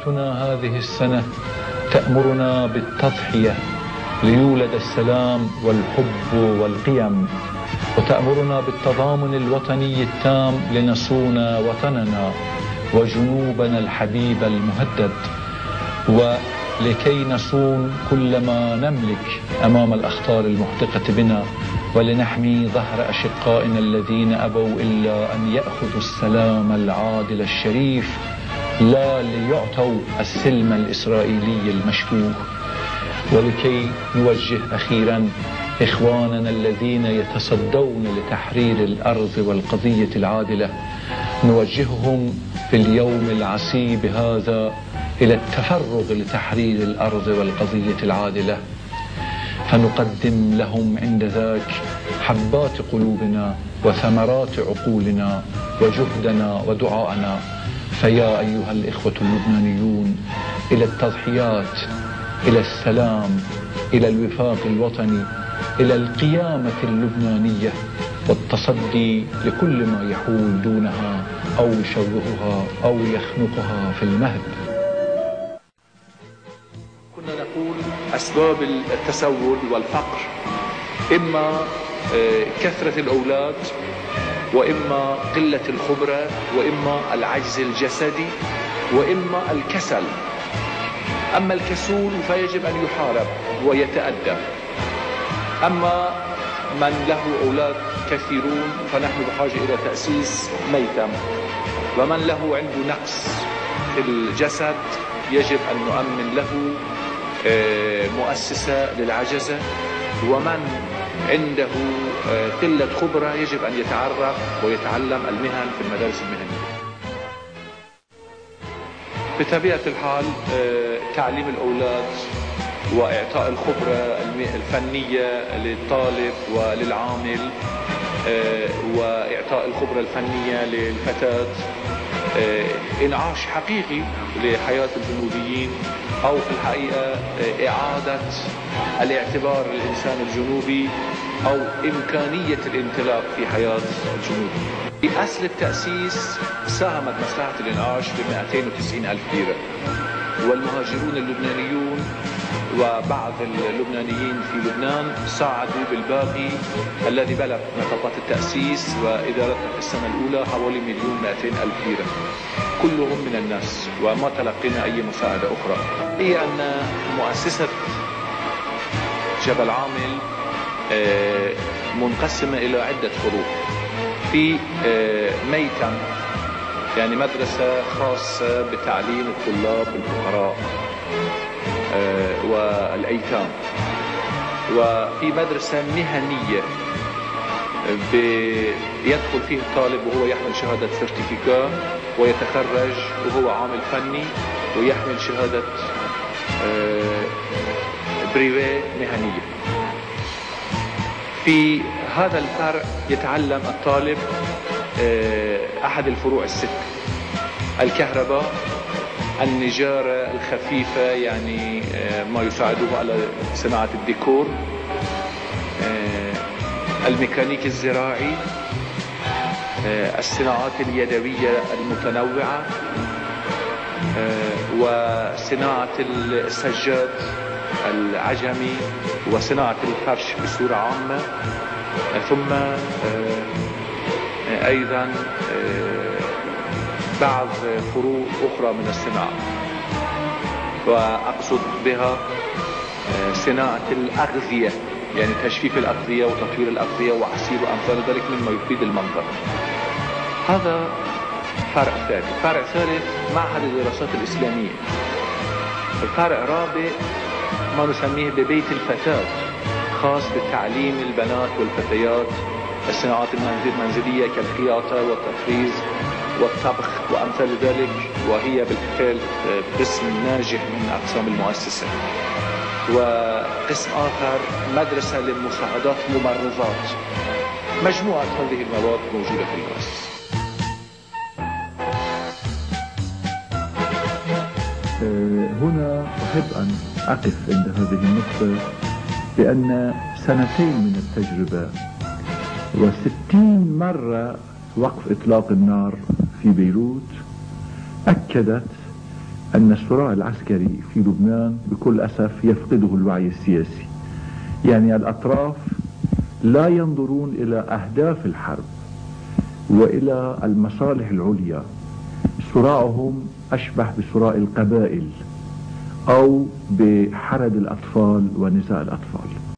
حياتنا هذه السنة تأمرنا بالتضحية ليولد السلام والحب والقيم، وتأمرنا بالتضامن الوطني التام لنصون وطننا وجنوبنا الحبيب المهدد، ولكي نصون كل ما نملك أمام الأخطار المحدقة بنا، ولنحمي ظهر أشقائنا الذين أبوا إلا أن يأخذوا السلام العادل الشريف لا ليعطوا السلم الإسرائيلي المشبوه، ولكي نوجه أخيرا إخواننا الذين يتصدون لتحرير الأرض والقضية العادلة، نوجههم في اليوم العصيب هذا إلى التفرغ لتحرير الأرض والقضية العادلة، فنقدم لهم عند ذاك حبات قلوبنا وثمرات عقولنا وجهدنا ودعائنا. فيا أيها الإخوة اللبنانيون، إلى التضحيات، إلى السلام، إلى الوفاق الوطني، إلى القيامة اللبنانية والتصدي لكل ما يحول دونها أو يشوهها أو يخنقها في المهد. كنا نقول أسباب التسول والفقر إما كثرة الأولاد، وإما قلة الخبرة، وإما العجز الجسدي، وإما الكسل. أما الكسول فيجب أن يحارب ويتأدب، أما من له أولاد كثيرون فنحن بحاجة إلى تأسيس ميتم، ومن له عنده نقص في الجسد يجب أن نؤمن له مؤسسة للعجزة، ومن عنده قلة خبرة يجب أن يتعرف ويتعلم المهن في المدارس المهنية. بطبيعة الحال تعليم الأولاد وإعطاء الخبرة الفنية للطالب وللعامل، وإعطاء الخبرة الفنية للفتاة، إنعاش حقيقي لحياة الجنوبيين، أو في الحقيقة إعادة الاعتبار للإنسان الجنوبي أو إمكانية الانطلاق في حياة الجنوب. في أصل التأسيس ساهمت مصلحة الإنعاش ب 290,000 ليرة، والمهاجرون اللبنانيون وبعض اللبنانيين في لبنان ساعدوا بالباقي الذي بلغ نفقات التأسيس وإدارتها في السنة الأولى حوالي 1,200,000 ليرة، كلهم من الناس، وما تلقينا أي مساعدة أخرى. هي أن مؤسسة جبل عامل منقسمة إلى عدة فروع. في ميتم، يعني مدرسة خاصة بتعليم الطلاب الفقراء والأيتام، وفي مدرسة مهنية يدخل فيه الطالب وهو يحمل شهادة سيرتيفيكا ويتخرج وهو عامل فني ويحمل شهادة بريفي مهنية. في هذا الفرع يتعلم الطالب أحد الفروع الست: الكهرباء، النجارة الخفيفة يعني ما يساعده على صناعة الديكور، الميكانيك الزراعي، الصناعات اليدوية المتنوعة، وصناعة السجاد العجمي، وصناعة الفرش بصورة عامة، ثم أيضا بعض فروع أخرى من الصناعة، وأقصد بها صناعة الأغذية، يعني تجفيف الأغذية وتطوير الأغذية وعصير وأمثال ذلك مما يفيد المنطقة. هذا فرع ثالث. فرع ثالث معهد الدراسات الإسلامية. الفرع الرابع ما نسميه ببيت الفتاة، خاص بتعليم البنات والفتيات الصناعات المنزلية كالخياطة والتطريز والطبخ وأمثال ذلك، وهي بالفعل قسم ناجح من أقسام المؤسسة. وقسم آخر مدرسة للمساعدات الممرضات. مجموعة هذه المواد موجودة في المؤسسة. هنا أحب أن أقف عند هذه النقطة، بأن سنتين من التجربة و60 مرة وقف إطلاق النار في بيروت أكدت أن الصراع العسكري في لبنان بكل أسف يفقده الوعي السياسي. يعني الأطراف لا ينظرون إلى أهداف الحرب وإلى المصالح العليا. صراعهم أشبه بصراع القبائل أو بحرد الأطفال ونساء الأطفال.